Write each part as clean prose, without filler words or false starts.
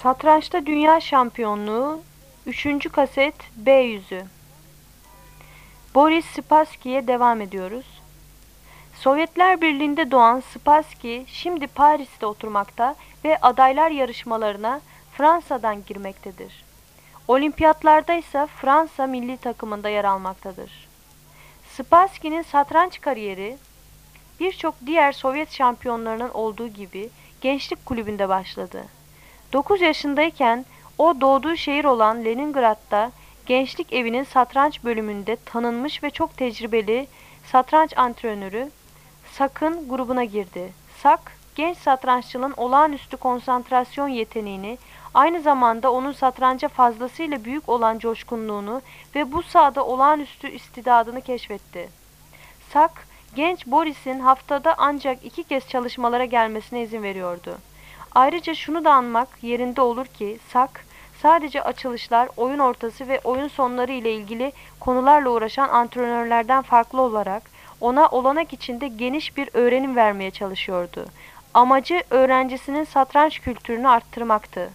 Satrançta Dünya Şampiyonluğu 3. kaset B yüzü. Boris Spassky'ye devam ediyoruz. Sovyetler Birliği'nde doğan Spassky şimdi Paris'te oturmakta ve adaylar yarışmalarına Fransa'dan girmektedir. Olimpiyatlarda ise Fransa milli takımında yer almaktadır. Spassky'nin satranç kariyeri birçok diğer Sovyet şampiyonlarının olduğu gibi gençlik kulübünde başladı. 9 yaşındayken o doğduğu şehir olan Leningrad'da gençlik evinin satranç bölümünde tanınmış ve çok tecrübeli satranç antrenörü Sak'ın grubuna girdi. Sak, genç satranççının olağanüstü konsantrasyon yeteneğini, aynı zamanda onun satranca fazlasıyla büyük olan coşkunluğunu ve bu sahada olağanüstü istidadını keşfetti. Sak, genç Boris'in haftada ancak 2 kez çalışmalara gelmesine izin veriyordu. Ayrıca şunu da anmak yerinde olur ki Sak, sadece açılışlar, oyun ortası ve oyun sonları ile ilgili konularla uğraşan antrenörlerden farklı olarak ona olanak içinde geniş bir öğrenim vermeye çalışıyordu. Amacı öğrencisinin satranç kültürünü arttırmaktı.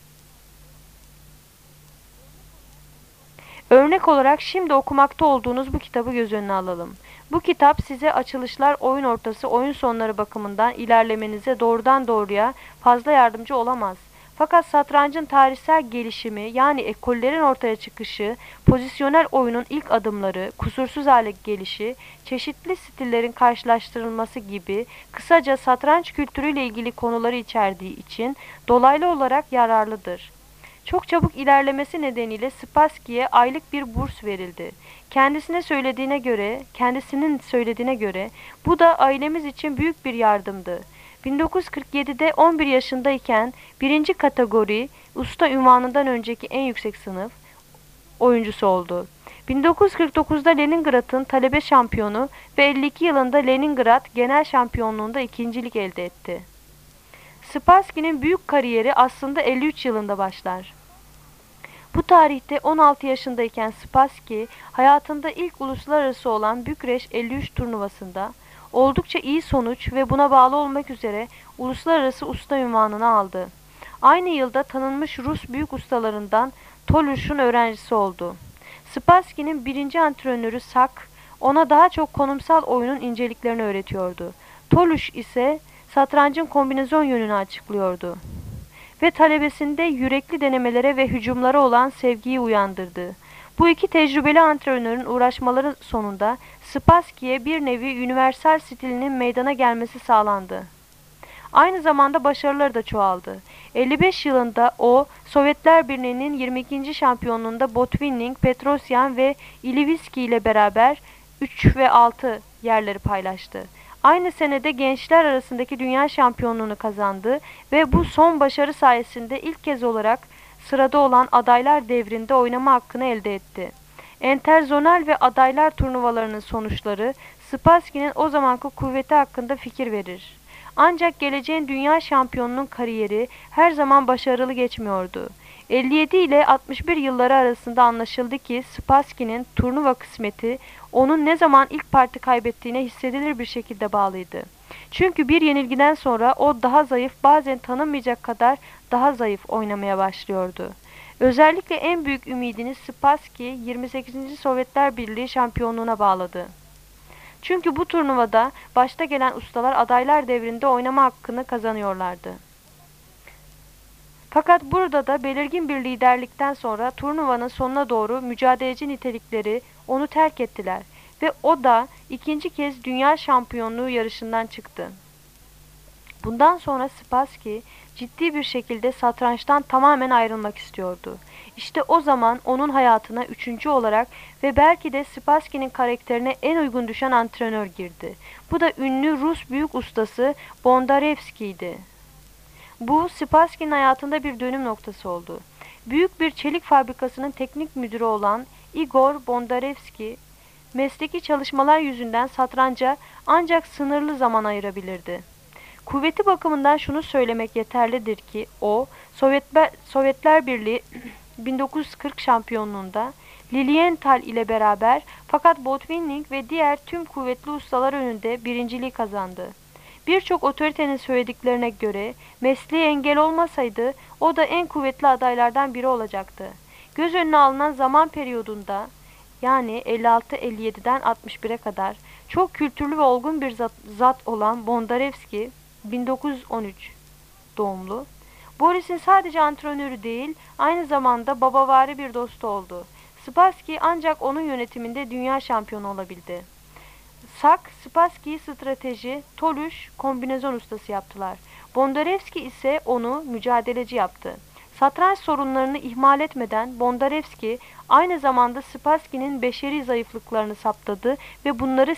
Örnek olarak şimdi okumakta olduğunuz bu kitabı göz önüne alalım. Bu kitap size açılışlar, oyun ortası, oyun sonları bakımından ilerlemenize doğrudan doğruya fazla yardımcı olamaz. Fakat satrancın tarihsel gelişimi yani ekollerin ortaya çıkışı, pozisyonel oyunun ilk adımları, kusursuz hale gelişi, çeşitli stillerin karşılaştırılması gibi kısaca satranç kültürüyle ilgili konuları içerdiği için dolaylı olarak yararlıdır. Çok çabuk ilerlemesi nedeniyle Spassky'ye aylık bir burs verildi. Kendisinin söylediğine göre bu da ailemiz için büyük bir yardımdı. 1947'de 11 yaşındayken birinci kategori usta unvanından önceki en yüksek sınıf oyuncusu oldu. 1949'da Leningrad'ın talebe şampiyonu ve 52 yılında Leningrad genel şampiyonluğunda ikincilik elde etti. Spassky'nin büyük kariyeri aslında 53 yılında başlar. Bu tarihte 16 yaşındayken Spassky, hayatında ilk uluslararası olan Bükreş 53 turnuvasında oldukça iyi sonuç ve buna bağlı olmak üzere uluslararası usta unvanını aldı. Aynı yılda tanınmış Rus büyük ustalarından Toluş'un öğrencisi oldu. Spassky'nin birinci antrenörü Sak, ona daha çok konumsal oyunun inceliklerini öğretiyordu. Toluş ise satrancın kombinasyon yönünü açıklıyordu ve talebesinde yürekli denemelere ve hücumlara olan sevgiyi uyandırdı. Bu iki tecrübeli antrenörün uğraşmaları sonunda Spassky'ye bir nevi universal stilinin meydana gelmesi sağlandı. Aynı zamanda başarıları da çoğaldı. 55 yılında o, Sovyetler Birliği'nin 22. şampiyonluğunda Botvinnik, Petrosyan ve Iliviski ile beraber 3 ve 6 yerleri paylaştı. Aynı senede gençler arasındaki dünya şampiyonluğunu kazandı ve bu son başarı sayesinde ilk kez olarak sırada olan adaylar devrinde oynama hakkını elde etti. Interzonal ve adaylar turnuvalarının sonuçları Spassky'nin o zamanki kuvveti hakkında fikir verir. Ancak geleceğin dünya şampiyonunun kariyeri her zaman başarılı geçmiyordu. 57 ile 61 yılları arasında anlaşıldı ki Spassky'nin turnuva kısmeti onun ne zaman ilk parti kaybettiğine hissedilir bir şekilde bağlıydı. Çünkü bir yenilgiden sonra o daha zayıf, bazen tanınmayacak kadar daha zayıf oynamaya başlıyordu. Özellikle en büyük ümidini Spassky 28. Sovyetler Birliği şampiyonluğuna bağladı. Çünkü bu turnuvada başta gelen ustalar adaylar devrinde oynama hakkını kazanıyorlardı. Fakat burada da belirgin bir liderlikten sonra turnuvanın sonuna doğru mücadeleci nitelikleri onu terk ettiler ve o da ikinci kez dünya şampiyonluğu yarışından çıktı. Bundan sonra Spassky ciddi bir şekilde satrançtan tamamen ayrılmak istiyordu. İşte o zaman onun hayatına üçüncü olarak ve belki de Spassky'nin karakterine en uygun düşen antrenör girdi. Bu da ünlü Rus büyük ustası Bondarevski'ydi. Bu Spassky'nin hayatında bir dönüm noktası oldu. Büyük bir çelik fabrikasının teknik müdürü olan Igor Bondarevski, mesleki çalışmalar yüzünden satranca ancak sınırlı zaman ayırabilirdi. Kuvveti bakımından şunu söylemek yeterlidir ki o, Sovyetler Birliği 1940 şampiyonluğunda Lilienthal ile beraber fakat Botvinnik ve diğer tüm kuvvetli ustalar önünde birinciliği kazandı. Birçok otoritenin söylediklerine göre mesleği engel olmasaydı o da en kuvvetli adaylardan biri olacaktı. Göz önüne alınan zaman periyodunda yani 56-57'den 61'e kadar çok kültürlü ve olgun bir zat olan Bondarevski 1913 doğumlu. Boris'in sadece antrenörü değil, aynı zamanda babavari bir dostu oldu. Spassky ancak onun yönetiminde dünya şampiyonu olabildi. Spassky'yi strateji, Toluş kombinezon ustası yaptılar. Bondarevski ise onu mücadeleci yaptı. Satranç sorunlarını ihmal etmeden Bondarevski aynı zamanda Spassky'nin beşeri zayıflıklarını saptadı ve bunları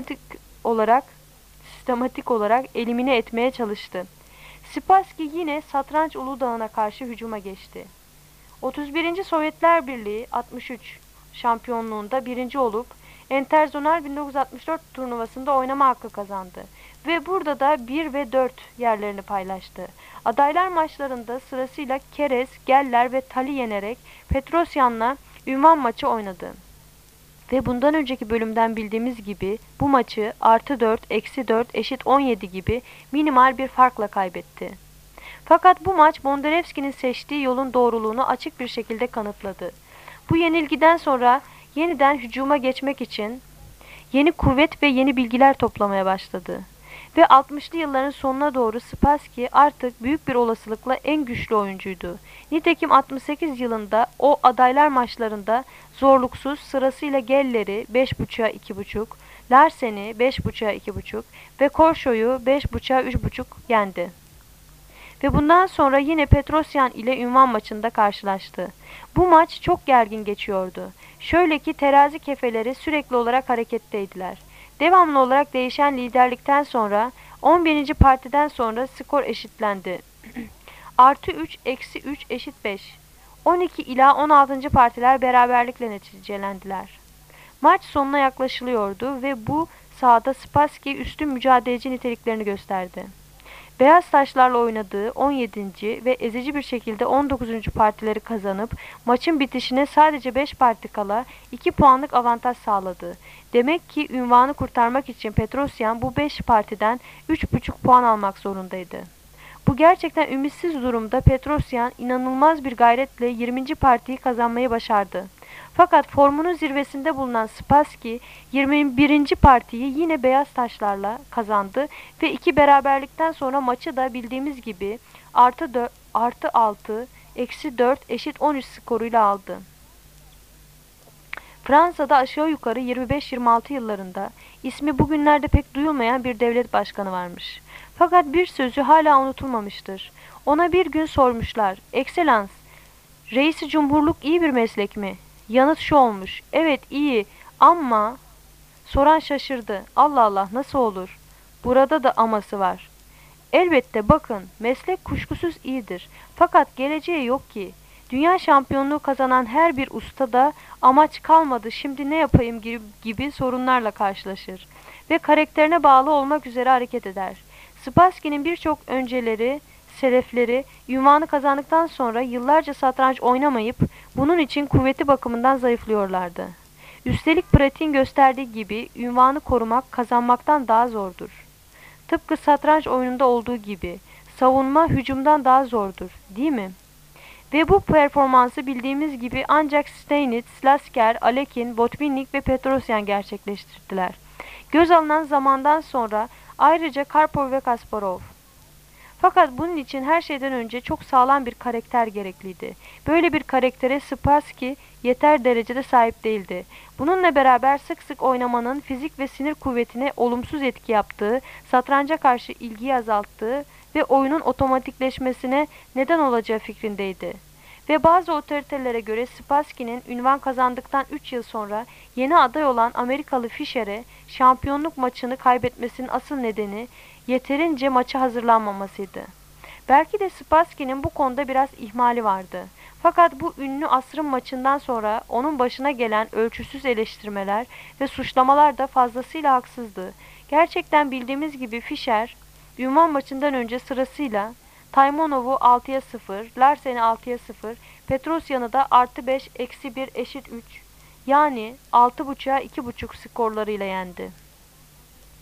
sistematik olarak elimine etmeye çalıştı. Spassky yine Satranç Uludağı'na karşı hücuma geçti. 31. Sovyetler Birliği 63 şampiyonluğunda birinci olup Interzonal 1964 turnuvasında oynama hakkı kazandı ve burada da 1 ve 4 yerlerini paylaştı. Adaylar maçlarında sırasıyla Keres, Geller ve Tal'i yenerek Petrosyan'la ünvan maçı oynadı. Ve bundan önceki bölümden bildiğimiz gibi bu maçı +4, -4 eşit 17 gibi minimal bir farkla kaybetti. Fakat bu maç Bondarevski'nin seçtiği yolun doğruluğunu açık bir şekilde kanıtladı. Bu yenilgiden sonra yeniden hücuma geçmek için yeni kuvvet ve yeni bilgiler toplamaya başladı. Ve 60'lı yılların sonuna doğru Spassky artık büyük bir olasılıkla en güçlü oyuncuydu. Nitekim 68 yılında o adaylar maçlarında zorluksuz sırasıyla Geller'i 5.5'a 2.5, Larsen'i 5.5'a 2.5 ve Korşo'yu 5.5'a 3.5 yendi. Ve bundan sonra yine Petrosyan ile ünvan maçında karşılaştı. Bu maç çok gergin geçiyordu. Şöyle ki terazi kefeleri sürekli olarak hareketteydiler. Devamlı olarak değişen liderlikten sonra 11. partiden sonra skor eşitlendi. +3, -3 eşit 5. 12 ila 16. partiler beraberlikle neticelendiler. Maç sonuna yaklaşılıyordu ve bu sahada Spassky üstün mücadeleci niteliklerini gösterdi. Beyaz taşlarla oynadığı 17. ve ezici bir şekilde 19. partileri kazanıp maçın bitişine sadece 5 parti kala 2 puanlık avantaj sağladı. Demek ki ünvanı kurtarmak için Petrosyan bu 5 partiden 3.5 puan almak zorundaydı. Bu gerçekten ümitsiz durumda Petrosyan inanılmaz bir gayretle 20. partiyi kazanmayı başardı. Fakat formunun zirvesinde bulunan Spassky 21. partiyi yine beyaz taşlarla kazandı ve 2 beraberlikten sonra maçı da bildiğimiz gibi +6, -4 eşit 13 skoruyla aldı. Fransa'da aşağı yukarı 25-26 yıllarında ismi bugünlerde pek duyulmayan bir devlet başkanı varmış. Fakat bir sözü hala unutulmamıştır. Ona bir gün sormuşlar, "Ekselans, reisi cumhurluk iyi bir meslek mi?" Yanıt şu olmuş, "Evet iyi ama..." Soran şaşırdı. "Allah Allah, nasıl olur? Burada da aması var." "Elbette bakın, meslek kuşkusuz iyidir. Fakat geleceği yok ki. Dünya şampiyonluğu kazanan her bir usta da amaç kalmadı, şimdi ne yapayım gibi sorunlarla karşılaşır. Ve karakterine bağlı olmak üzere hareket eder." Spassky'nin birçok selefleri ünvanı kazandıktan sonra yıllarca satranç oynamayıp bunun için kuvveti bakımından zayıflıyorlardı. Üstelik pratiğin gösterdiği gibi ünvanı korumak kazanmaktan daha zordur. Tıpkı satranç oyununda olduğu gibi savunma hücumdan daha zordur, değil mi? Ve bu performansı bildiğimiz gibi ancak Steinitz, Lasker, Alekhine, Botvinnik ve Petrosyan gerçekleştirdiler. Göz alınan zamandan sonra ayrıca Karpov ve Kasparov. Fakat bunun için her şeyden önce çok sağlam bir karakter gerekliydi. Böyle bir karaktere Spassky yeter derecede sahip değildi. Bununla beraber sık sık oynamanın fizik ve sinir kuvvetine olumsuz etki yaptığı, satranca karşı ilgiyi azalttığı ve oyunun otomatikleşmesine neden olacağı fikrindeydi. Ve bazı otoritelere göre Spassky'nin ünvan kazandıktan 3 yıl sonra yeni aday olan Amerikalı Fischer'e şampiyonluk maçını kaybetmesinin asıl nedeni yeterince maça hazırlanmamasıydı. Belki de Spassky'nin bu konuda biraz ihmali vardı. Fakat bu ünlü asrın maçından sonra onun başına gelen ölçüsüz eleştirmeler ve suçlamalar da fazlasıyla haksızdı. Gerçekten bildiğimiz gibi Fischer, ünvan maçından önce sırasıyla Taymonov'u 6'ya 0, Larsen'i 6'ya 0, Petrosyan'ı da +5, -1 eşit 3 yani 6.5'a 2.5 skorlarıyla yendi.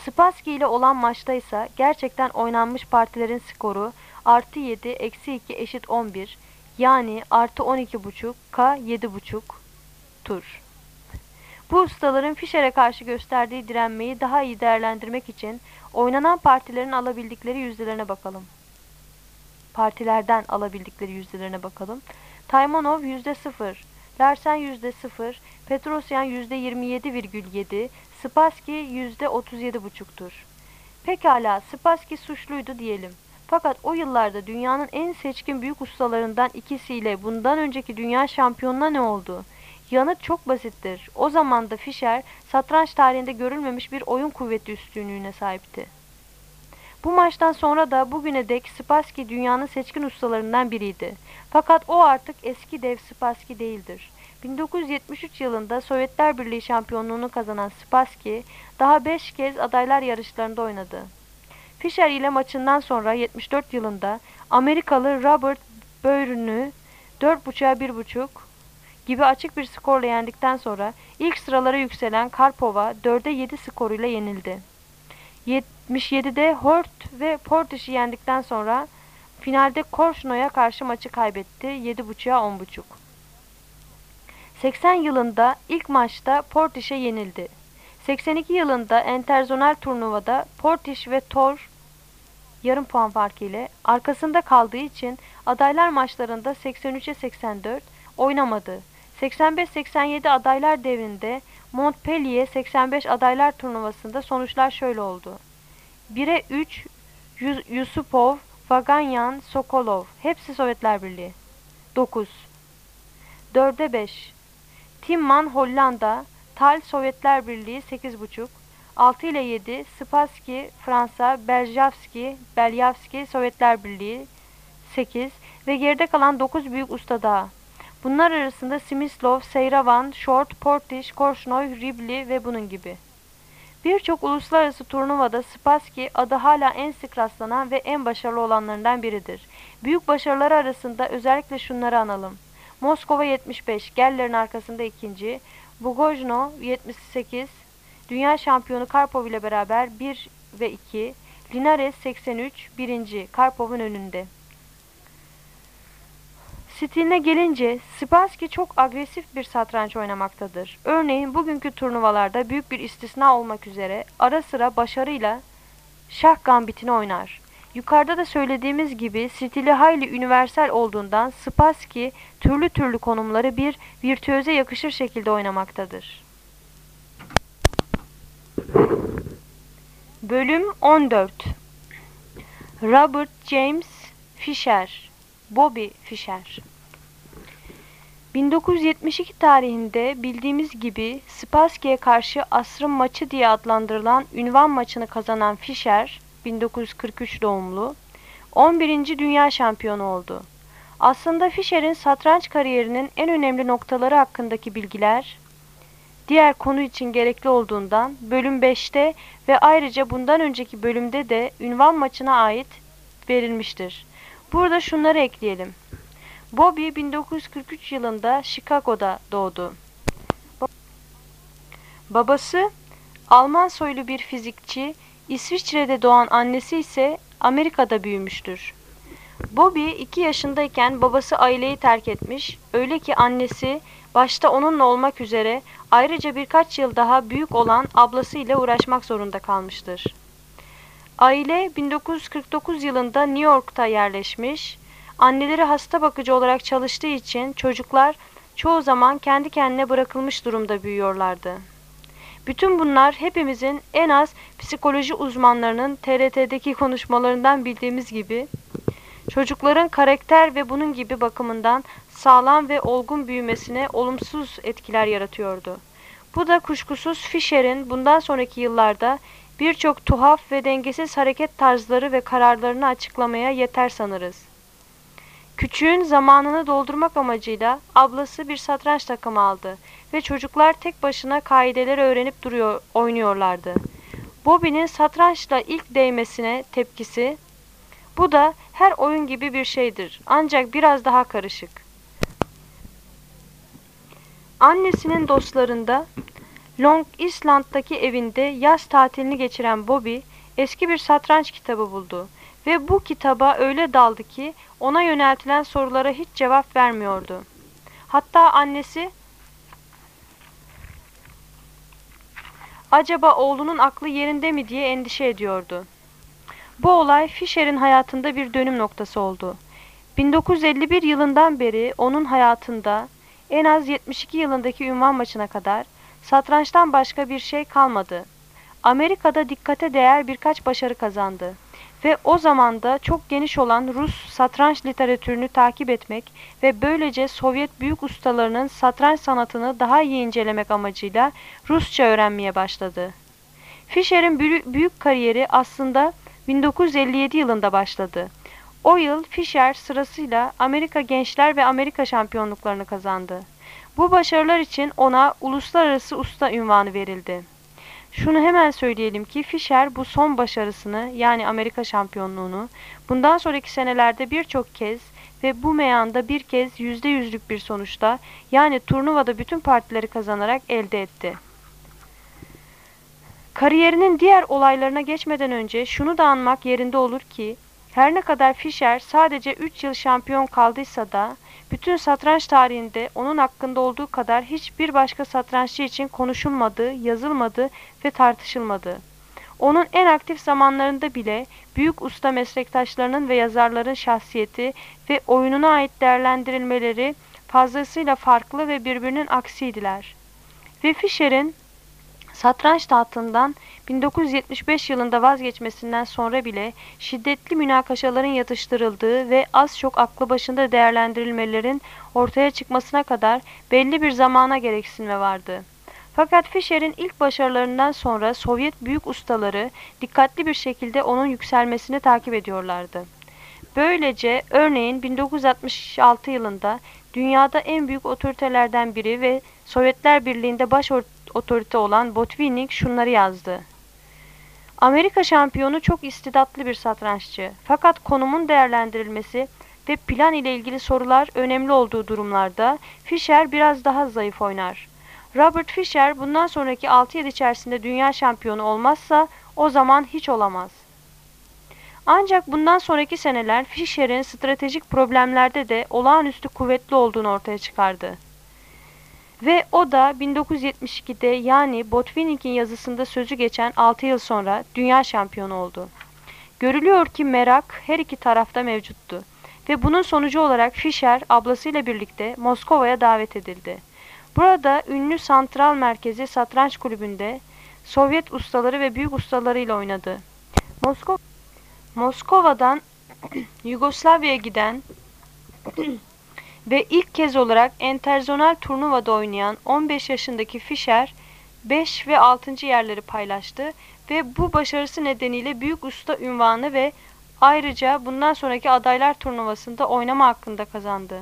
Spassky ile olan maçta ise gerçekten oynanmış partilerin skoru +7, -2 eşit 11, yani +12,5 K 7,5 tur. Bu ustaların Fischer'e karşı gösterdiği direnmeyi daha iyi değerlendirmek için oynanan partilerin alabildikleri yüzdelerine bakalım. Partilerden alabildikleri yüzdelerine bakalım. Taymanov %0, Larsen %0, Petrosyan %27,7, Spassky %37,5'tur. Pekala, Spassky suçluydu diyelim. Fakat o yıllarda dünyanın en seçkin büyük ustalarından ikisiyle bundan önceki dünya şampiyonuna ne oldu? Yanıt çok basittir. O zaman da Fischer, satranç tarihinde görülmemiş bir oyun kuvveti üstünlüğüne sahipti. Bu maçtan sonra da bugüne dek Spassky dünyanın seçkin ustalarından biriydi. Fakat o artık eski dev Spassky değildir. 1973 yılında Sovyetler Birliği şampiyonluğunu kazanan Spassky daha 5 kez adaylar yarışlarında oynadı. Fischer ile maçından sonra 74 yılında Amerikalı Robert Byrne'ü 4,5'a 1,5 gibi açık bir skorla yendikten sonra ilk sıralara yükselen Karpov'a 4'e 7 skoruyla yenildi. 77'de Hort ve Portish'i yendikten sonra finalde Korshno'ya karşı maçı kaybetti 7,5'a 10,5. 80 yılında ilk maçta Portish'e yenildi. 82 yılında enterzonal turnuvada Portish ve Tor yarım puan farkı ile arkasında kaldığı için adaylar maçlarında 83'e 84 oynamadı. 85-87 adaylar devrinde Montpellier 85 adaylar turnuvasında sonuçlar şöyle oldu. 1'e 3 Yusupov, Vaganyan, Sokolov hepsi Sovyetler Birliği. 9. 4'e 5 Timman Hollanda, Tal Sovyetler Birliği 8,5. 6 ile 7 Spassky Fransa, Belyavski Sovyetler Birliği 8 ve geride kalan 9 büyük usta daha. Bunlar arasında Smyslov, Seyravan, Short, Portish, Korshnoy, Ribli ve bunun gibi. Birçok uluslararası turnuvada Spassky adı hala en sık rastlanan ve en başarılı olanlarından biridir. Büyük başarıları arasında özellikle şunları analım. Moskova 75, Geller'in arkasında ikinci, Bugojno 78, dünya şampiyonu Karpov ile beraber 1 ve 2, Linares 83, birinci, Karpov'un önünde. Stiline gelince Spassky çok agresif bir satranç oynamaktadır. Örneğin bugünkü turnuvalarda büyük bir istisna olmak üzere ara sıra başarıyla şah gambitini oynar. Yukarıda da söylediğimiz gibi stili hayli üniversal olduğundan Spassky türlü türlü konumları bir virtüöze yakışır şekilde oynamaktadır. Bölüm 14. Robert James Fischer, Bobby Fischer. 1972 tarihinde bildiğimiz gibi Spassky'ye karşı asrın maçı diye adlandırılan ünvan maçını kazanan Fischer, 1943 doğumlu, 11. dünya şampiyonu oldu. Aslında Fischer'in satranç kariyerinin en önemli noktaları hakkındaki bilgiler, diğer konu için gerekli olduğundan bölüm 5'te ve ayrıca bundan önceki bölümde de ünvan maçına ait verilmiştir. Burada şunları ekleyelim. Bobby 1943 yılında Chicago'da doğdu. Babası Alman soylu bir fizikçi, İsviçre'de doğan annesi ise Amerika'da büyümüştür. Bobby 2 yaşındayken babası aileyi terk etmiş, öyle ki annesi başta onunla olmak üzere ayrıca birkaç yıl daha büyük olan ablasıyla uğraşmak zorunda kalmıştır. Aile 1949 yılında New York'ta yerleşmiş, anneleri hasta bakıcı olarak çalıştığı için çocuklar çoğu zaman kendi kendine bırakılmış durumda büyüyorlardı. Bütün bunlar hepimizin en az psikoloji uzmanlarının TRT'deki konuşmalarından bildiğimiz gibi çocukların karakter ve bunun gibi bakımından sağlam ve olgun büyümesine olumsuz etkiler yaratıyordu. Bu da kuşkusuz Fischer'in bundan sonraki yıllarda birçok tuhaf ve dengesiz hareket tarzları ve kararlarını açıklamaya yeter sanırız. Küçüğün zamanını doldurmak amacıyla ablası bir satranç takımı aldı ve çocuklar tek başına kaideleri öğrenip oynuyorlardı. Bobby'nin satrançla ilk değmesine tepkisi, bu da her oyun gibi bir şeydir ancak biraz daha karışık. Annesinin dostlarında Long Island'daki evinde yaz tatilini geçiren Bobby eski bir satranç kitabı buldu ve bu kitaba öyle daldı ki ona yöneltilen sorulara hiç cevap vermiyordu. Hatta annesi acaba oğlunun aklı yerinde mi diye endişe ediyordu. Bu olay Fischer'in hayatında bir dönüm noktası oldu. 1951 yılından beri onun hayatında en az 72 yılındaki ünvan maçına kadar satrançtan başka bir şey kalmadı. Amerika'da dikkate değer birkaç başarı kazandı ve o zaman da çok geniş olan Rus satranç literatürünü takip etmek ve böylece Sovyet büyük ustalarının satranç sanatını daha iyi incelemek amacıyla Rusça öğrenmeye başladı. Fischer'in büyük kariyeri aslında 1957 yılında başladı. O yıl Fischer sırasıyla Amerika Gençler ve Amerika şampiyonluklarını kazandı. Bu başarılar için ona uluslararası usta unvanı verildi. Şunu hemen söyleyelim ki Fischer bu son başarısını yani Amerika şampiyonluğunu bundan sonraki senelerde birçok kez ve bu meyanda bir kez %100'lük bir sonuçta yani turnuvada bütün partileri kazanarak elde etti. Kariyerinin diğer olaylarına geçmeden önce şunu da anmak yerinde olur ki her ne kadar Fischer sadece 3 yıl şampiyon kaldıysa da bütün satranç tarihinde onun hakkında olduğu kadar hiçbir başka satranççı için konuşulmadı, yazılmadı ve tartışılmadı. Onun en aktif zamanlarında bile büyük usta meslektaşlarının ve yazarların şahsiyeti ve oyununa ait değerlendirilmeleri fazlasıyla farklı ve birbirinin aksiydiler. Ve Fischer'in satranç tahtından 1975 yılında vazgeçmesinden sonra bile şiddetli münakaşaların yatıştırıldığı ve az çok aklı başında değerlendirilmelerin ortaya çıkmasına kadar belli bir zamana gereksinme vardı. Fakat Fischer'in ilk başarılarından sonra Sovyet büyük ustaları dikkatli bir şekilde onun yükselmesini takip ediyorlardı. Böylece örneğin 1966 yılında dünyada en büyük otoritelerden biri ve Sovyetler Birliği'nde baş otorite olan Botvinnik şunları yazdı. Amerika şampiyonu çok istidatlı bir satranççı. Fakat konumun değerlendirilmesi ve plan ile ilgili sorular önemli olduğu durumlarda Fischer biraz daha zayıf oynar. Robert Fischer bundan sonraki 6 yıl içerisinde dünya şampiyonu olmazsa o zaman hiç olamaz. Ancak bundan sonraki seneler Fischer'in stratejik problemlerde de olağanüstü kuvvetli olduğunu ortaya çıkardı. Ve o da 1972'de yani Botvinnik'in yazısında sözü geçen 6 yıl sonra dünya şampiyonu oldu. Görülüyor ki merak her iki tarafta mevcuttu ve bunun sonucu olarak Fischer ablasıyla birlikte Moskova'ya davet edildi. Burada ünlü Santral Merkezi Satranç Kulübü'nde Sovyet ustaları ve büyük ustalarıyla oynadı. Moskova'dan Yugoslavya'ya giden ve ilk kez olarak enterzonal turnuvada oynayan 15 yaşındaki Fischer 5 ve 6. yerleri paylaştı ve bu başarısı nedeniyle büyük usta unvanı ve ayrıca bundan sonraki adaylar turnuvasında oynama hakkında kazandı.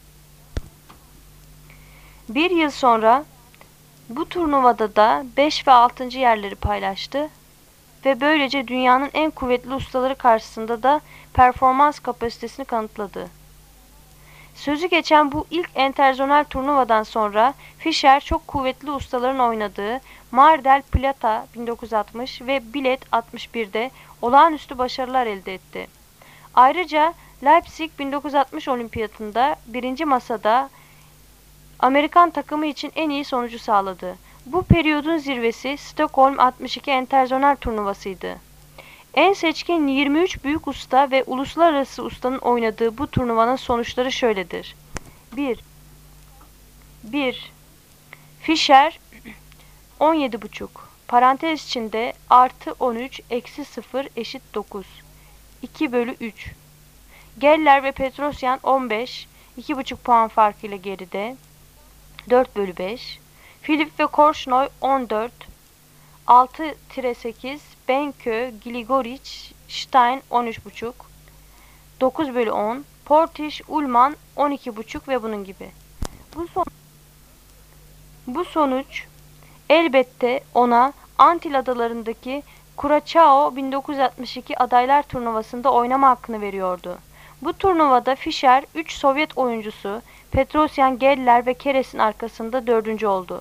Bir yıl sonra bu turnuvada da 5 ve 6. yerleri paylaştı ve böylece dünyanın en kuvvetli ustaları karşısında da performans kapasitesini kanıtladı. Sözü geçen bu ilk enterzonal turnuvadan sonra Fischer çok kuvvetli ustaların oynadığı Mar del Plata 1960 ve Bilet 61'de olağanüstü başarılar elde etti. Ayrıca Leipzig 1960 olimpiyatında birinci masada Amerikan takımı için en iyi sonucu sağladı. Bu periyodun zirvesi Stockholm 62 enterzonal turnuvasıydı. En seçkin 23 büyük usta ve uluslararası ustanın oynadığı bu turnuvanın sonuçları şöyledir. 1. Fischer 17,5 parantez içinde artı 13 eksi 0 eşit 9 2/3. Geller ve Petrosyan 15 2,5 puan farkıyla geride 4/5. Filip ve Korşnoy 14 6-8. Benkö, Gligoric, Stein 13,5 9/10. Portisch, Ullmann 12,5 ve bunun gibi. Bu sonuç elbette ona Antil Adaları'ndaki Curaçao 1962 adaylar turnuvasında oynama hakkını veriyordu. Bu turnuvada Fischer 3 Sovyet oyuncusu Petrosyan, Geller ve Keres'in arkasında 4. oldu.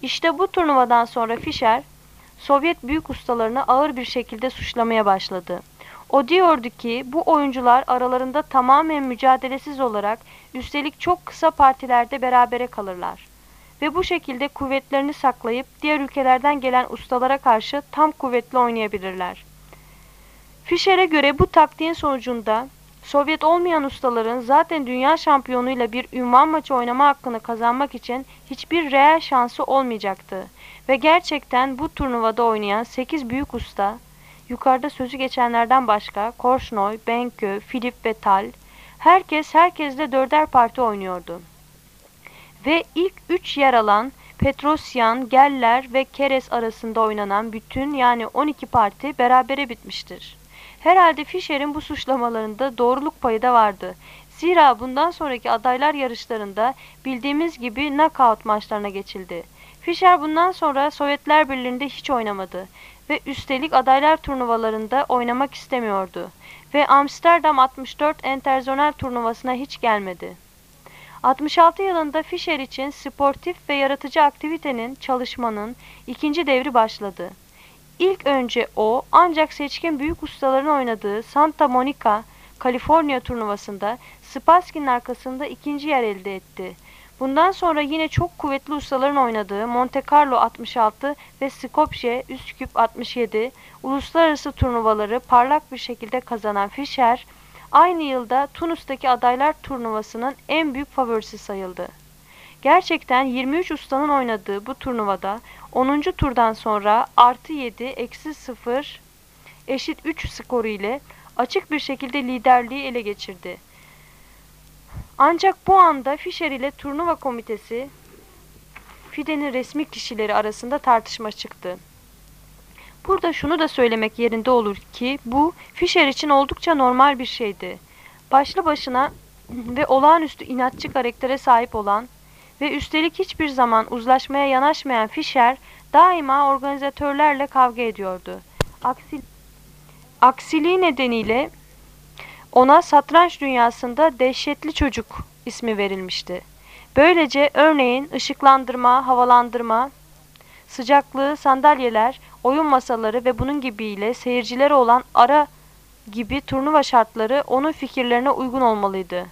İşte bu turnuvadan sonra Fischer, Sovyet büyük ustalarını ağır bir şekilde suçlamaya başladı. O diyordu ki bu oyuncular aralarında tamamen mücadelesiz olarak üstelik çok kısa partilerde berabere kalırlar. Ve bu şekilde kuvvetlerini saklayıp diğer ülkelerden gelen ustalara karşı tam kuvvetli oynayabilirler. Fischer'e göre bu taktiğin sonucunda Sovyet olmayan ustaların zaten dünya şampiyonuyla bir ünvan maçı oynama hakkını kazanmak için hiçbir reel şansı olmayacaktı. Ve gerçekten bu turnuvada oynayan 8 büyük usta, yukarıda sözü geçenlerden başka Korşnoy, Benkö, Filip ve Tal, herkes herkesle dörder parti oynuyordu. Ve ilk 3 yer alan Petrosyan, Geller ve Keres arasında oynanan bütün yani 12 parti berabere bitmiştir. Herhalde Fischer'in bu suçlamalarında doğruluk payı da vardı. Zira bundan sonraki adaylar yarışlarında bildiğimiz gibi knockout maçlarına geçildi. Fischer bundan sonra Sovyetler Birliği'nde hiç oynamadı ve üstelik adaylar turnuvalarında oynamak istemiyordu ve Amsterdam 64 Interzonal turnuvasına hiç gelmedi. 66 yılında Fischer için sportif ve yaratıcı aktivitenin, çalışmanın ikinci devri başladı. İlk önce o ancak seçkin büyük ustaların oynadığı Santa Monica, Kaliforniya turnuvasında Spassky'nin arkasında ikinci yer elde etti. Bundan sonra yine çok kuvvetli ustaların oynadığı Monte Carlo 66 ve Skopje Üsküp 67 uluslararası turnuvaları parlak bir şekilde kazanan Fischer, aynı yılda Tunus'taki adaylar turnuvasının en büyük favorisi sayıldı. Gerçekten 23 ustanın oynadığı bu turnuvada 10. turdan sonra +7, -0, =3 skoru ile açık bir şekilde liderliği ele geçirdi. Ancak bu anda Fischer ile turnuva komitesi FIDE'nin resmi kişileri arasında tartışma çıktı. Burada şunu da söylemek yerinde olur ki bu Fischer için oldukça normal bir şeydi. Başlı başına ve olağanüstü inatçı karaktere sahip olan ve üstelik hiçbir zaman uzlaşmaya yanaşmayan Fischer daima organizatörlerle kavga ediyordu. Aksiliği nedeniyle ona satranç dünyasında dehşetli çocuk ismi verilmişti. Böylece örneğin ışıklandırma, havalandırma, sıcaklığı, sandalyeler, oyun masaları ve bunun gibiyle seyircilere olan ara gibi turnuva şartları onun fikirlerine uygun olmalıydı.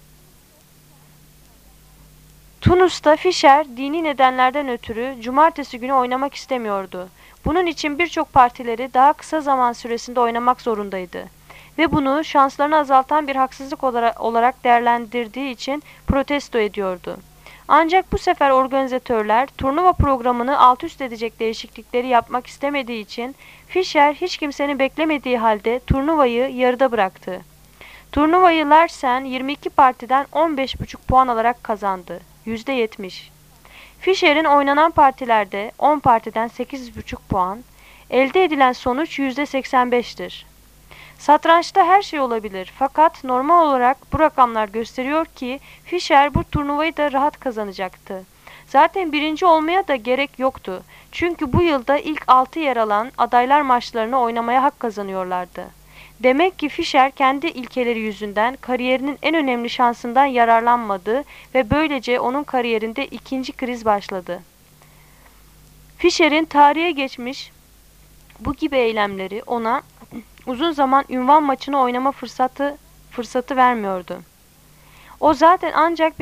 Tunus'ta Fischer dini nedenlerden ötürü cumartesi günü oynamak istemiyordu. Bunun için birçok partileri daha kısa zaman süresinde oynamak zorundaydı. Ve bunu şanslarını azaltan bir haksızlık olarak değerlendirdiği için protesto ediyordu. Ancak bu sefer organizatörler turnuva programını alt üst edecek değişiklikleri yapmak istemediği için Fischer hiç kimsenin beklemediği halde turnuvayı yarıda bıraktı. Turnuvayı Larsen 22 partiden 15,5 puan alarak kazandı. %70. Fischer'in oynanan partilerde 10 partiden 8,5 puan, elde edilen sonuç %85'tir. Satrançta her şey olabilir fakat normal olarak bu rakamlar gösteriyor ki Fischer bu turnuvayı da rahat kazanacaktı. Zaten birinci olmaya da gerek yoktu. Çünkü bu yılda ilk 6 yer alan adaylar maçlarını oynamaya hak kazanıyorlardı. Demek ki Fischer kendi ilkeleri yüzünden kariyerinin en önemli şansından yararlanmadı ve böylece onun kariyerinde ikinci kriz başladı. Fischer'in tarihe geçmiş bu gibi eylemleri ona uzun zaman ünvan maçını oynama fırsatı vermiyordu. O zaten ancak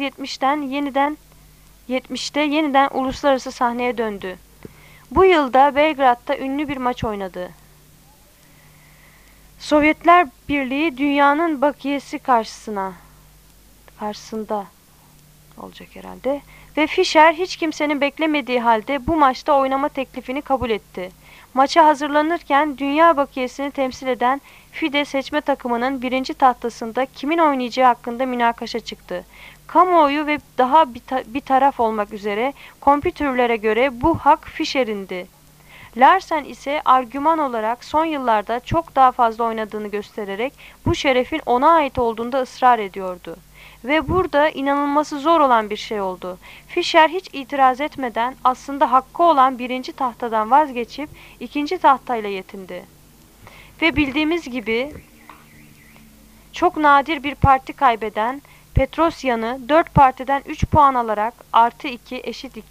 1970'te yeniden uluslararası sahneye döndü. Bu yılda Belgrad'da ünlü bir maç oynadı. Sovyetler Birliği dünyanın bakiyesi karşısında olacak herhalde ve Fischer hiç kimsenin beklemediği halde bu maçta oynama teklifini kabul etti. Maça hazırlanırken dünya bakiyesini temsil eden FIDE seçme takımının birinci tahtasında kimin oynayacağı hakkında münakaşa çıktı. Kamuoyu ve daha bir taraf olmak üzere kompütürlere göre bu hak Fischer'indi. Larsen ise argüman olarak son yıllarda çok daha fazla oynadığını göstererek bu şerefin ona ait olduğunda ısrar ediyordu. Ve burada inanılması zor olan bir şey oldu. Fischer hiç itiraz etmeden aslında hakkı olan birinci tahtadan vazgeçip ikinci tahtayla yetindi. Ve bildiğimiz gibi çok nadir bir parti kaybeden Petrosyan'ı 4 partiden 3 puan alarak +2 =2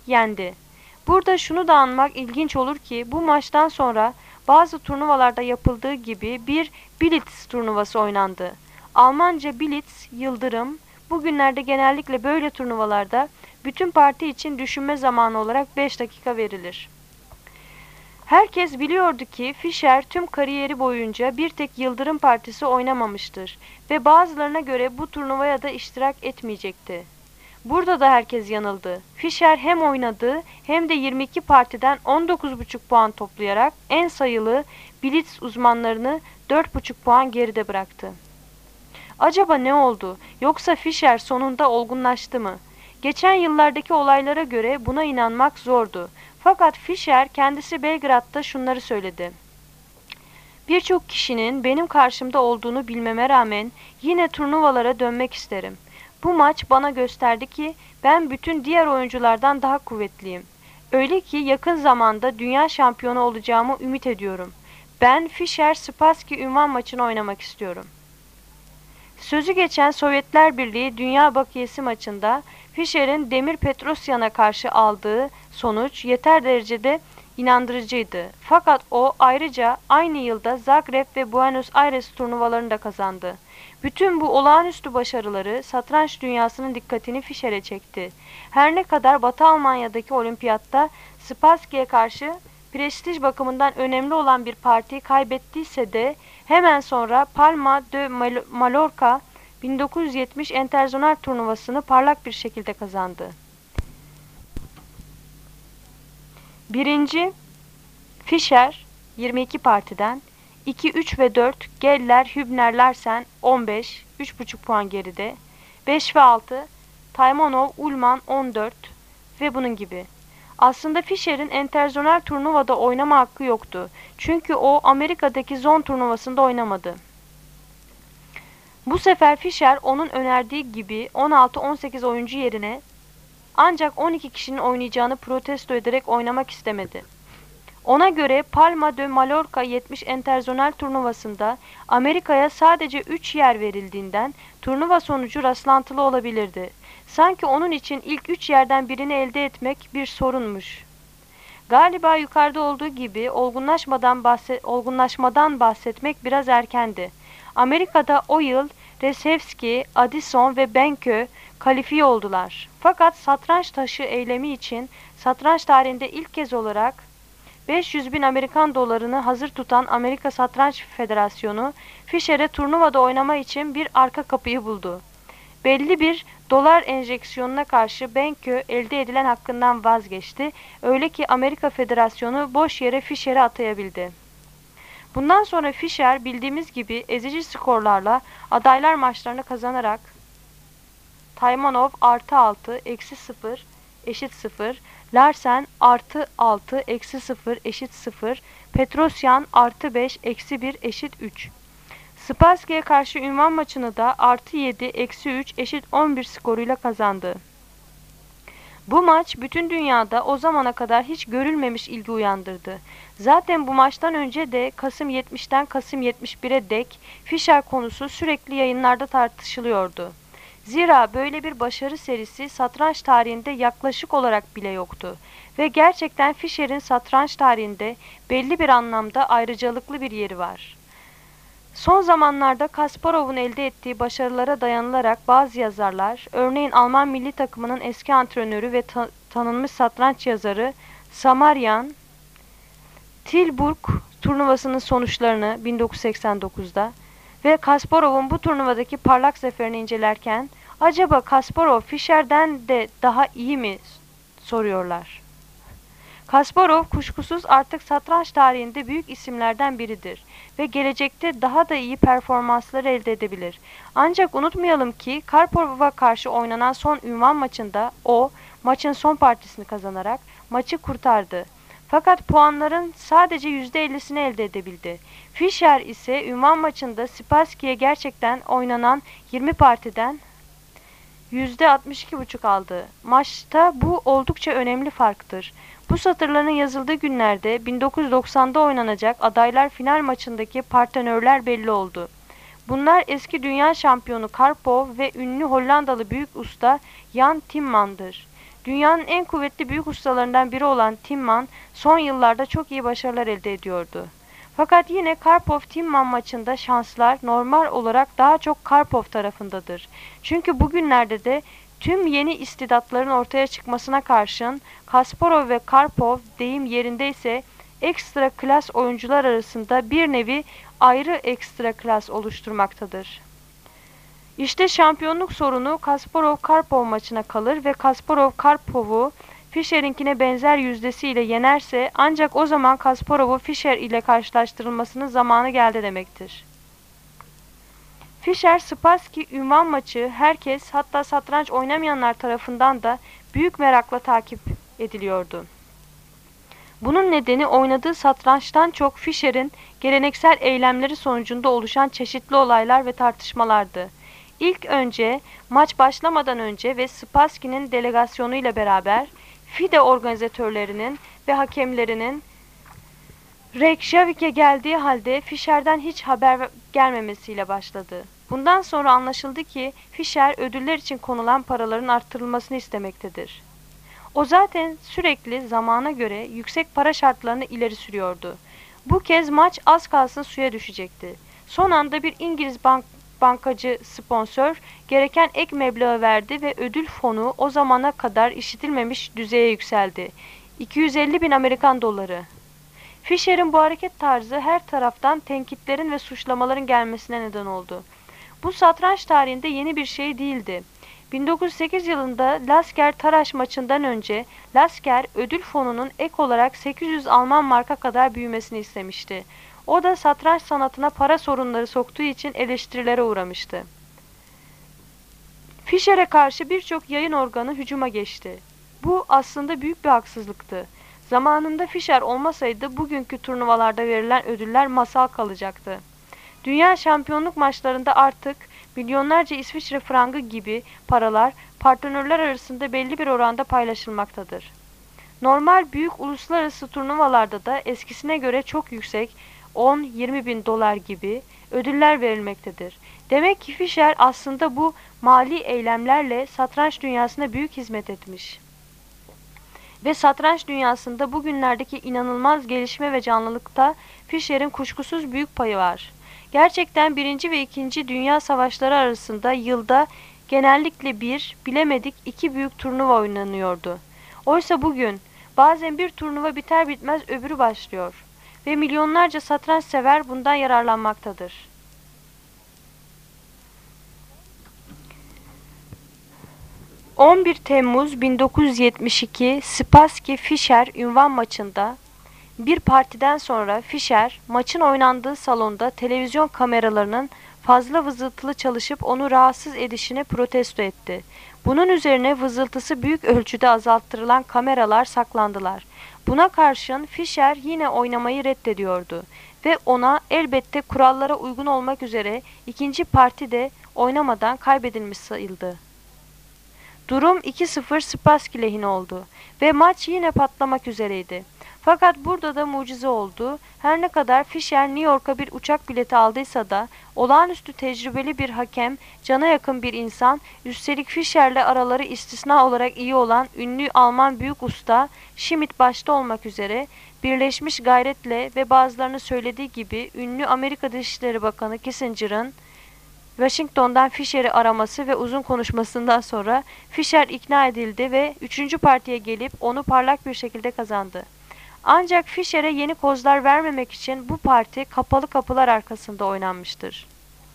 yendi. Burada şunu da anmak ilginç olur ki bu maçtan sonra bazı turnuvalarda yapıldığı gibi bir Blitz turnuvası oynandı. Almanca Blitz, yıldırım. Bugünlerde genellikle böyle turnuvalarda bütün parti için düşünme zamanı olarak 5 dakika verilir. Herkes biliyordu ki Fischer tüm kariyeri boyunca bir tek yıldırım partisi oynamamıştır ve bazılarına göre bu turnuvaya da iştirak etmeyecekti. Burada da herkes yanıldı. Fischer hem oynadığı hem de 22 partiden 19,5 puan toplayarak en sayılı Blitz uzmanlarını 4,5 puan geride bıraktı. Acaba ne oldu? Yoksa Fischer sonunda olgunlaştı mı? Geçen yıllardaki olaylara göre buna inanmak zordu. Fakat Fischer kendisi Belgrad'da şunları söyledi. Birçok kişinin benim karşımda olduğunu bilmeme rağmen yine turnuvalara dönmek isterim. Bu maç bana gösterdi ki ben bütün diğer oyunculardan daha kuvvetliyim. Öyle ki yakın zamanda dünya şampiyonu olacağımı ümit ediyorum. Ben Fischer-Spassky ünvan maçını oynamak istiyorum. Sözü geçen Sovyetler Birliği Dünya Bakiyesi maçında Fischer'in Demir Petrosyan'a karşı aldığı sonuç yeter derecede inandırıcıydı. Fakat o ayrıca aynı yılda Zagreb ve Buenos Aires turnuvalarını da kazandı. Bütün bu olağanüstü başarıları satranç dünyasının dikkatini Fischer'e çekti. Her ne kadar Batı Almanya'daki olimpiyatta Spassky'ye karşı prestij bakımından önemli olan bir partiyi kaybettiyse de hemen sonra Palma de Mallorca 1970 Interzonal turnuvasını parlak bir şekilde kazandı. Birinci Fischer 22 partiden 2, 3 ve 4 Geller, Hübner, Larsen 15, 3,5 puan geride. 5 ve 6 Taimanov, Ullmann 14 ve bunun gibi. Aslında Fischer'in Interzonal turnuvada oynama hakkı yoktu. Çünkü o Amerika'daki Zone turnuvasında oynamadı. Bu sefer Fischer onun önerdiği gibi 16-18 oyuncu yerine ancak 12 kişinin oynayacağını protesto ederek oynamak istemedi. Ona göre Palma de Mallorca 70 Interzonal turnuvasında Amerika'ya sadece 3 yer verildiğinden turnuva sonucu rastlantılı olabilirdi. Sanki onun için ilk 3 yerden birini elde etmek bir sorunmuş. Galiba yukarıda olduğu gibi olgunlaşmadan bahsetmek biraz erkendi. Amerika'da o yıl Resevski, Addison ve Benkö kalifiye oldular. Fakat satranç taşı eylemi için satranç tarihinde ilk kez olarak 500.000 Amerikan dolarını hazır tutan Amerika Satranç Federasyonu, Fischer'e turnuvada oynama için bir arka kapıyı buldu. Belli bir dolar enjeksiyonuna karşı Benkö elde edilen hakkından vazgeçti, öyle ki Amerika Federasyonu boş yere Fischer'i atayabildi. Bundan sonra Fischer bildiğimiz gibi ezici skorlarla adaylar maçlarını kazanarak Taimanov artı 6, eksi 0, eşit 0, Larsen artı 6, eksi 0, eşit 0, Petrosyan artı 5, eksi 1, eşit 3. Spassky'ye karşı ünvan maçını da artı 7, eksi 3, eşit 11 skoruyla kazandı. Bu maç bütün dünyada o zamana kadar hiç görülmemiş ilgi uyandırdı. Zaten bu maçtan önce de Kasım 70'ten Kasım 71'e dek Fischer konusu sürekli yayınlarda tartışılıyordu. Zira böyle bir başarı serisi satranç tarihinde yaklaşık olarak bile yoktu ve gerçekten Fischer'in satranç tarihinde belli bir anlamda ayrıcalıklı bir yeri var. Son zamanlarda Kasparov'un elde ettiği başarılara dayanılarak bazı yazarlar, örneğin Alman milli takımının eski antrenörü ve tanınmış satranç yazarı Samaryan, Tilburg turnuvasının sonuçlarını 1989'da ve Kasparov'un bu turnuvadaki parlak zaferini incelerken, acaba Kasparov Fischer'den de daha iyi mi soruyorlar. Kasparov kuşkusuz artık satranç tarihinde büyük isimlerden biridir ve gelecekte daha da iyi performanslar elde edebilir. Ancak unutmayalım ki Karpov'a karşı oynanan son ünvan maçında o, maçın son partisini kazanarak maçı kurtardı. Fakat puanların sadece %50'sini elde edebildi. Fischer ise ünvan maçında Spassky'ye gerçekten oynanan 20 partiden %62,5 aldı. Maçta bu oldukça önemli farktır. Bu satırların yazıldığı günlerde 1990'da oynanacak adaylar final maçındaki partnörler belli oldu. Bunlar eski dünya şampiyonu Karpov ve ünlü Hollandalı büyük usta Jan Timman'dır. Dünyanın en kuvvetli büyük ustalarından biri olan Timman son yıllarda çok iyi başarılar elde ediyordu. Fakat yine Karpov-Timman maçında şanslar normal olarak daha çok Karpov tarafındadır. Çünkü bugünlerde de tüm yeni istidatların ortaya çıkmasına karşın Kasparov ve Karpov, deyim yerindeyse, ekstra klas oyuncular arasında bir nevi ayrı ekstra klas oluşturmaktadır. İşte şampiyonluk sorunu Kasparov-Karpov maçına kalır ve Kasparov Karpov'u Fischer'inkine benzer yüzdesiyle yenerse ancak o zaman Kasparov'u Fischer ile karşılaştırılmasının zamanı geldi demektir. Fischer-Spassky ünvan maçı herkes, hatta satranç oynamayanlar tarafından da büyük merakla takip ediliyordu. Bunun nedeni oynadığı satrançtan çok Fischer'in geleneksel eylemleri sonucunda oluşan çeşitli olaylar ve tartışmalardı. İlk önce maç başlamadan önce ve Spassky'nin delegasyonuyla beraber FIDE organizatörlerinin ve hakemlerinin Reykjavik'e geldiği halde Fischer'den hiç haber gelmemesiyle başladı. Bundan sonra anlaşıldı ki Fischer ödüller için konulan paraların artırılmasını istemektedir. O zaten sürekli zamana göre yüksek para şartlarını ileri sürüyordu. Bu kez maç az kalsın suya düşecekti. Son anda bir İngiliz bankacı sponsor gereken ek meblağı verdi ve ödül fonu o zamana kadar işitilmemiş düzeye yükseldi. 250.000 Amerikan doları. Fischer'in bu hareket tarzı her taraftan tenkitlerin ve suçlamaların gelmesine neden oldu. Bu satranç tarihinde yeni bir şey değildi. 1908 yılında Lasker-Taraş maçından önce Lasker ödül fonunun ek olarak 800 Alman marka kadar büyümesini istemişti. O da satranç sanatına para sorunları soktuğu için eleştirilere uğramıştı. Fischer'e karşı birçok yayın organı hücuma geçti. Bu aslında büyük bir haksızlıktı. Zamanında Fischer olmasaydı bugünkü turnuvalarda verilen ödüller masal kalacaktı. Dünya şampiyonluk maçlarında artık milyonlarca İsviçre frangı gibi paralar partnörler arasında belli bir oranda paylaşılmaktadır. Normal büyük uluslararası turnuvalarda da eskisine göre çok yüksek 10-20 bin dolar gibi ödüller verilmektedir. Demek ki Fischer aslında bu mali eylemlerle satranç dünyasına büyük hizmet etmiş. Ve satranç dünyasında bugünlerdeki inanılmaz gelişme ve canlılıkta Fischer'in kuşkusuz büyük payı var. Gerçekten 1. ve 2. Dünya Savaşları arasında yılda genellikle bir, bilemedik 2 büyük turnuva oynanıyordu. Oysa bugün bazen bir turnuva biter bitmez öbürü başlıyor ve milyonlarca satranç sever bundan yararlanmaktadır. ...11 Temmuz 1972 Spassky-Fischer ünvan maçında bir partiden sonra Fischer, maçın oynandığı salonda televizyon kameralarının fazla vızıltılı çalışıp onu rahatsız edişini protesto etti. Bunun üzerine vızıltısı büyük ölçüde azalttırılan kameralar saklandılar. Buna karşın Fischer yine oynamayı reddediyordu ve ona elbette kurallara uygun olmak üzere ikinci partide oynamadan kaybedilmiş sayıldı. Durum 2-0 Spassky lehine oldu ve maç yine patlamak üzereydi. Fakat burada da mucize oldu. Her ne kadar Fischer New York'a bir uçak bileti aldıysa da olağanüstü tecrübeli bir hakem, cana yakın bir insan, üstelik Fischer'le araları istisna olarak iyi olan ünlü Alman büyük usta Schmidt başta olmak üzere birleşmiş gayretle ve bazılarının söylediği gibi ünlü Amerika Dışişleri Bakanı Kissinger'ın Washington'dan Fischer'i araması ve uzun konuşmasından sonra Fischer ikna edildi ve 3. partiye gelip onu parlak bir şekilde kazandı. Ancak Fischer'e yeni kozlar vermemek için bu parti kapalı kapılar arkasında oynanmıştır.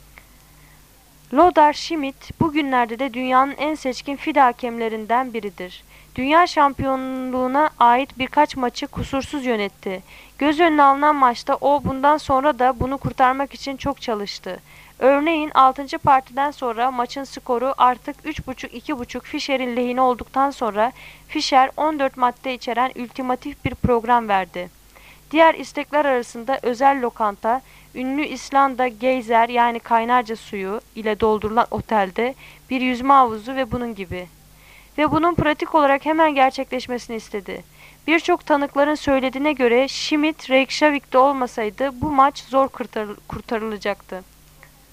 Lothar Schmidt bugünlerde de dünyanın en seçkin FIDE hakemlerinden biridir. Dünya şampiyonluğuna ait birkaç maçı kusursuz yönetti. Göz önüne alınan maçta o bundan sonra da bunu kurtarmak için çok çalıştı. Örneğin 6. partiden sonra maçın skoru artık 3,5-2,5 Fischer'in lehine olduktan sonra Fischer 14 madde içeren ultimatif bir program verdi. Diğer istekler arasında özel lokanta, ünlü İslanda geyser yani kaynarca suyu ile doldurulan otelde bir yüzme havuzu ve bunun gibi. Ve bunun pratik olarak hemen gerçekleşmesini istedi. Birçok tanıkların söylediğine göre Schmidt Reykjavik'te olmasaydı bu maç zor kurtarılacaktı.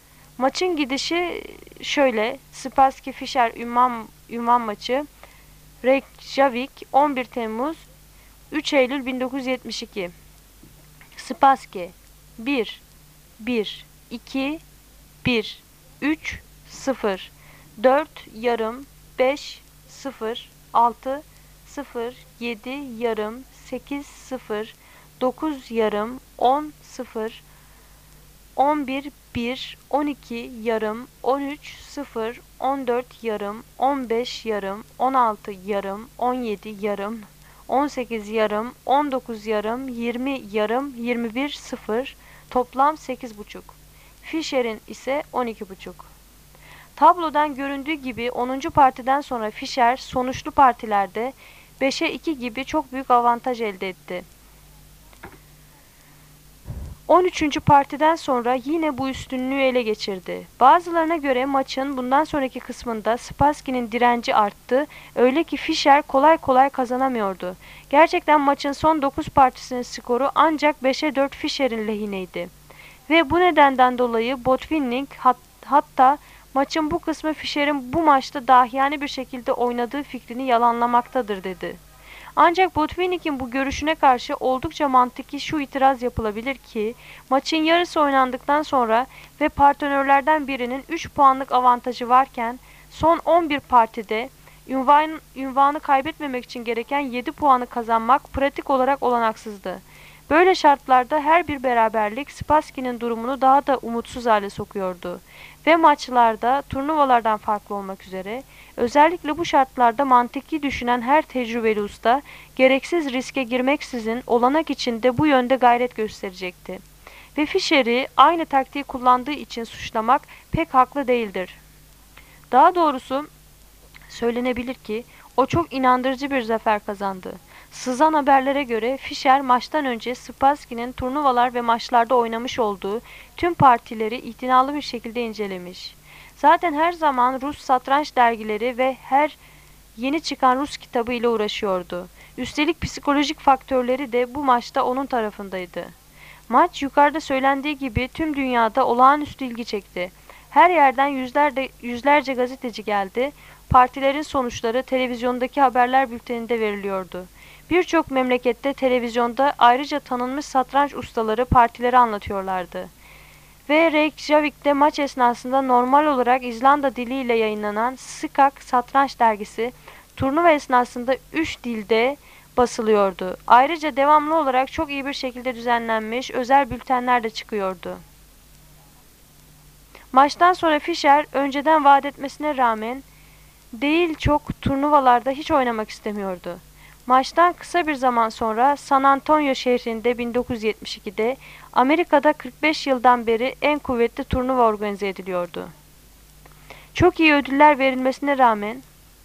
Maçın gidişi şöyle: Spassky-Fischer ünvan maçı Reykjavik 11 Temmuz 3 Eylül 1972. Spassky 1 1 2 1 3 0 4 yarım 5 0 6 0 7 yarım 8 0 9 yarım 10 0 11 1 12 yarım 13 0 14 yarım 15 yarım 16 yarım 17 yarım 18 yarım 19 yarım 20 yarım 21 0 toplam 8,5. Fischer'in ise 12,5. Tablodan göründüğü gibi 10. partiden sonra Fischer sonuçlu partilerde 5'e 2 gibi çok büyük avantaj elde etti. 13. partiden sonra yine bu üstünlüğü ele geçirdi. Bazılarına göre maçın bundan sonraki kısmında Spassky'nin direnci arttı, öyle ki Fischer kolay kolay kazanamıyordu. Gerçekten maçın son 9 partisinin skoru ancak 5'e 4 Fischer'in lehineydi. Ve bu nedenden dolayı Botvinnik hatta maçın bu kısmı Fischer'in bu maçta dahiyane bir şekilde oynadığı fikrini yalanlamaktadır dedi. Ancak Botvinnik'in bu görüşüne karşı oldukça mantıki şu itiraz yapılabilir ki, maçın yarısı oynandıktan sonra ve partnörlerden birinin 3 puanlık avantajı varken, son 11 partide ünvanı kaybetmemek için gereken 7 puanı kazanmak pratik olarak olanaksızdı. Böyle şartlarda her bir beraberlik Spassky'nin durumunu daha da umutsuz hale sokuyordu. Ve maçlarda, turnuvalardan farklı olmak üzere, özellikle bu şartlarda mantıki düşünen her tecrübeli usta, gereksiz riske girmeksizin olanak içinde bu yönde gayret gösterecekti. Ve Fischer'i aynı taktiği kullandığı için suçlamak pek haklı değildir. Daha doğrusu söylenebilir ki, o çok inandırıcı bir zafer kazandı. Sızan haberlere göre Fischer maçtan önce Spassky'nin turnuvalar ve maçlarda oynamış olduğu tüm partileri itinalı bir şekilde incelemiş. Zaten her zaman Rus satranç dergileri ve her yeni çıkan Rus kitabı ile uğraşıyordu. Üstelik psikolojik faktörleri de bu maçta onun tarafındaydı. Maç yukarıda söylendiği gibi tüm dünyada olağanüstü ilgi çekti. Her yerden yüzlerce gazeteci geldi. Partilerin sonuçları televizyondaki haberler bülteninde veriliyordu. Birçok memlekette televizyonda ayrıca tanınmış satranç ustaları partileri anlatıyorlardı. Ve Reykjavik'te maç esnasında normal olarak İzlanda diliyle yayınlanan Skak Satranç dergisi turnuva esnasında 3 dilde basılıyordu. Ayrıca devamlı olarak çok iyi bir şekilde düzenlenmiş özel bültenler de çıkıyordu. Maçtan sonra Fischer önceden vaat etmesine rağmen değil çok turnuvalarda hiç oynamak istemiyordu. Maçtan kısa bir zaman sonra San Antonio şehrinde 1972'de Amerika'da 45 yıldan beri en kuvvetli turnuva organize ediliyordu. Çok iyi ödüller verilmesine rağmen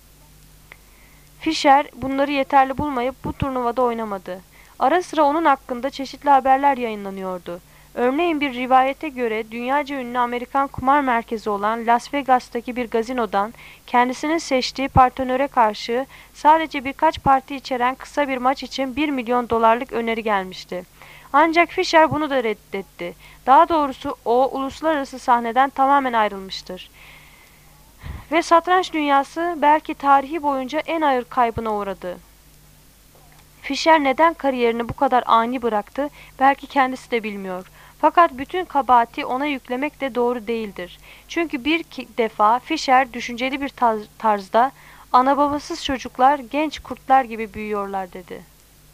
Fischer bunları yeterli bulmayıp bu turnuvada oynamadı. Ara sıra onun hakkında çeşitli haberler yayınlanıyordu. Örneğin bir rivayete göre dünyaca ünlü Amerikan kumar merkezi olan Las Vegas'taki bir gazinodan kendisinin seçtiği partnöre karşı sadece birkaç parti içeren kısa bir maç için 1 milyon dolarlık öneri gelmişti. Ancak Fischer bunu da reddetti. Daha doğrusu o uluslararası sahneden tamamen ayrılmıştır. Ve satranç dünyası belki tarihi boyunca en ağır kaybına uğradı. Fischer neden kariyerini bu kadar ani bıraktı belki kendisi de bilmiyor. Fakat bütün kabahati ona yüklemek de doğru değildir. Çünkü bir defa Fischer düşünceli bir tarzda ana babasız çocuklar genç kurtlar gibi büyüyorlar dedi.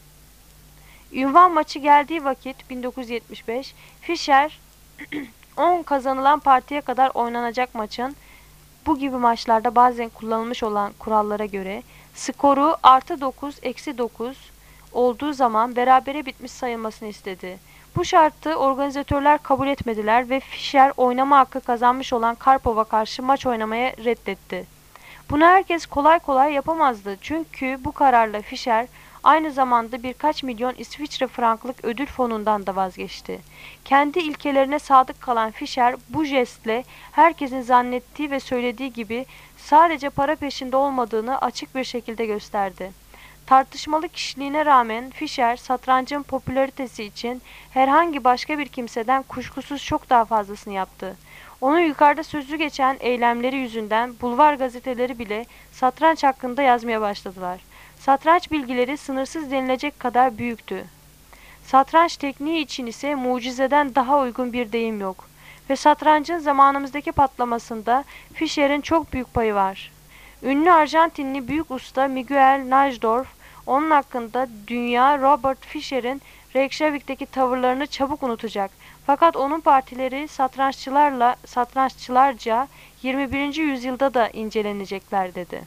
Ünvan maçı geldiği vakit 1975 Fischer 10 kazanılan partiye kadar oynanacak maçın bu gibi maçlarda bazen kullanılmış olan kurallara göre skoru +9 -9 olduğu zaman berabere bitmiş sayılmasını istedi. Bu şartı organizatörler kabul etmediler ve Fischer oynama hakkı kazanmış olan Karpov'a karşı maç oynamaya reddetti. Bunu herkes kolay kolay yapamazdı çünkü bu kararla Fischer aynı zamanda birkaç milyon İsviçre franklık ödül fonundan da vazgeçti. Kendi ilkelerine sadık kalan Fischer bu jestle herkesin zannettiği ve söylediği gibi sadece para peşinde olmadığını açık bir şekilde gösterdi. Tartışmalı kişiliğine rağmen Fischer satrancın popülaritesi için herhangi başka bir kimseden kuşkusuz çok daha fazlasını yaptı. Onun yukarıda sözlü geçen eylemleri yüzünden bulvar gazeteleri bile satranç hakkında yazmaya başladılar. Satranç bilgileri sınırsız denilecek kadar büyüktü. Satranç tekniği için ise mucizeden daha uygun bir deyim yok. Ve satrancın zamanımızdaki patlamasında Fischer'in çok büyük payı var. Ünlü Arjantinli büyük usta Miguel Najdorf, onun hakkında dünya Robert Fischer'in Reykjavik'teki tavırlarını çabuk unutacak. Fakat onun partileri satranççılarca 21. yüzyılda da incelenecekler dedi.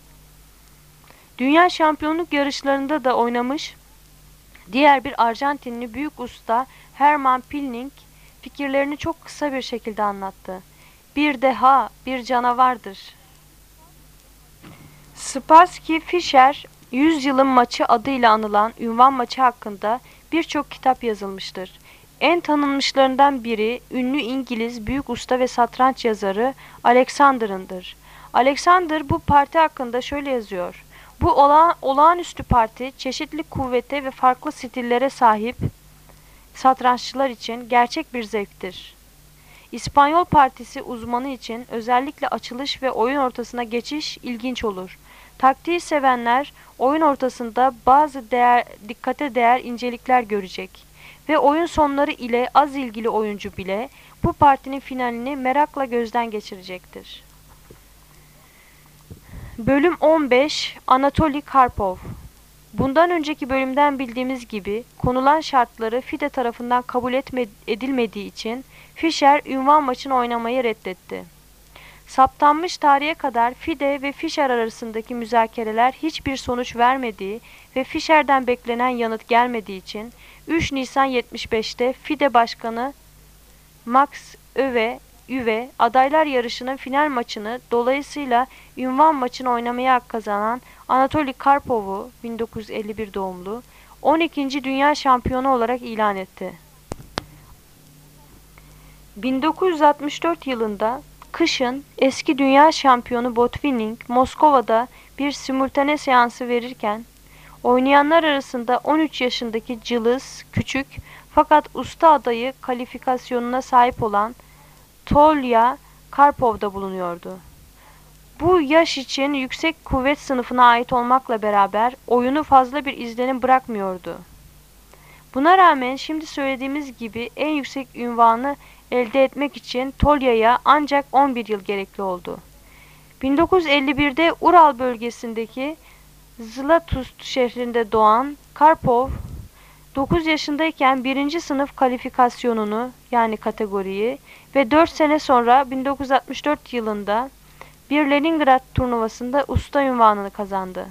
Dünya şampiyonluk yarışlarında da oynamış diğer bir Arjantinli büyük usta Hermann Pilning fikirlerini çok kısa bir şekilde anlattı. Bir deha, bir canavardır. Spassky Fischer, Yüzyılın Maçı adıyla anılan ünvan maçı hakkında birçok kitap yazılmıştır. En tanınmışlarından biri ünlü İngiliz büyük usta ve satranç yazarı Alexander'ındır. Alexander bu parti hakkında şöyle yazıyor. Bu olağanüstü parti çeşitli kuvvete ve farklı stillere sahip satranççılar için gerçek bir zevktir. İspanyol partisi uzmanı için özellikle açılış ve oyun ortasına geçiş ilginç olur. Taktiği sevenler oyun ortasında bazı dikkate değer incelikler görecek ve oyun sonları ile az ilgili oyuncu bile bu partinin finalini merakla gözden geçirecektir. Bölüm 15 Anatoly Karpov. Bundan önceki bölümden bildiğimiz gibi konulan şartları FIDE tarafından kabul edilmediği için Fischer ünvan maçını oynamayı reddetti. Saptanmış tarihe kadar FIDE ve Fischer arasındaki müzakereler hiçbir sonuç vermediği ve Fischer'den beklenen yanıt gelmediği için 3 Nisan 75'te FIDE Başkanı Max Üve adaylar yarışının final maçını dolayısıyla ünvan maçını oynamaya hak kazanan Anatoly Karpov'u 1951 doğumlu 12. Dünya Şampiyonu olarak ilan etti. 1964 yılında kışın eski dünya şampiyonu Botvinnik Moskova'da bir simultane seansı verirken oynayanlar arasında 13 yaşındaki cılız, küçük fakat usta adayı kalifikasyonuna sahip olan Tolya Karpov da bulunuyordu. Bu yaş için yüksek kuvvet sınıfına ait olmakla beraber oyunu fazla bir izlenim bırakmıyordu. Buna rağmen şimdi söylediğimiz gibi en yüksek ünvanı elde etmek için Tolya'ya ancak 11 yıl gerekli oldu. 1951'de Ural bölgesindeki Zlatust şehrinde doğan Karpov, 9 yaşındayken 1. sınıf kalifikasyonunu yani kategoriyi ve 4 sene sonra 1964 yılında bir Leningrad turnuvasında usta unvanını kazandı.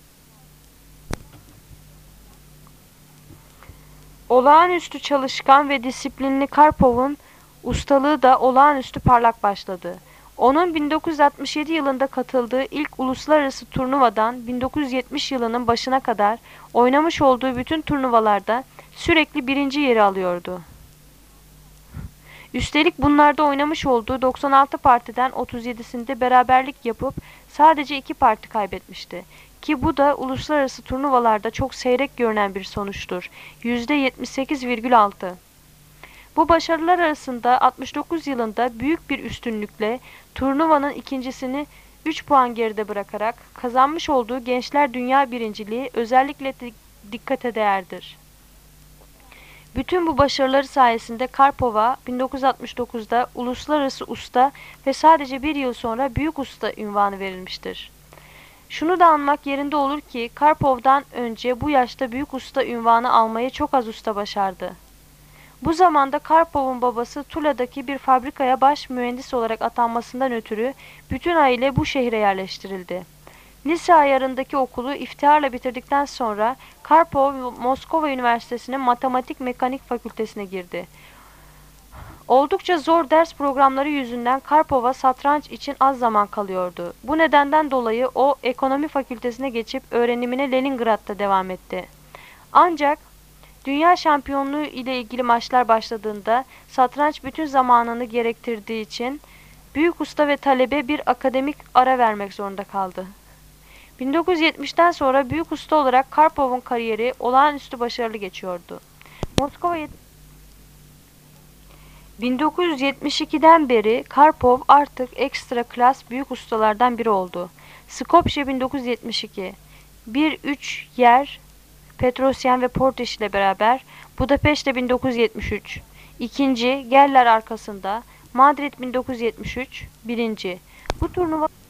Olağanüstü çalışkan ve disiplinli Karpov'un ustalığı da olağanüstü parlak başladı. Onun 1967 yılında katıldığı ilk uluslararası turnuvadan 1970 yılının başına kadar oynamış olduğu bütün turnuvalarda sürekli birinci yeri alıyordu. Üstelik bunlarda oynamış olduğu 96 partiden 37'sinde beraberlik yapıp sadece 2 parti kaybetmişti. Ki bu da uluslararası turnuvalarda çok seyrek görünen bir sonuçtur. %78,6. Bu başarılar arasında 69 yılında büyük bir üstünlükle turnuvanın ikincisini 3 puan geride bırakarak kazanmış olduğu Gençler Dünya Birinciliği özellikle dikkate değerdir. Bütün bu başarıları sayesinde Karpov'a 1969'da Uluslararası Usta ve sadece bir yıl sonra Büyük Usta unvanı verilmiştir. Şunu da anmak yerinde olur ki Karpov'dan önce bu yaşta Büyük Usta unvanı almayı çok az usta başardı. Bu zamanda Karpov'un babası Tula'daki bir fabrikaya baş mühendis olarak atanmasından ötürü bütün aile bu şehre yerleştirildi. Lise ayarındaki okulu iftiharla bitirdikten sonra Karpov Moskova Üniversitesi'nin Matematik Mekanik Fakültesine girdi. Oldukça zor ders programları yüzünden Karpov'a satranç için az zaman kalıyordu. Bu nedenden dolayı o ekonomi fakültesine geçip öğrenimine Leningrad'da devam etti. Ancak dünya şampiyonluğu ile ilgili maçlar başladığında satranç bütün zamanını gerektirdiği için büyük usta ve talebe bir akademik ara vermek zorunda kaldı. 1970'ten sonra büyük usta olarak Karpov'un kariyeri olağanüstü başarılı geçiyordu. 1972'den beri Karpov artık ekstra klas büyük ustalardan biri oldu. Skopje 1972, 1-3 yer Petrosyan ve Porteş ile beraber Budapeşte 1973, ikinci Geller arkasında Madrid 1973, birinci. Bu turnuva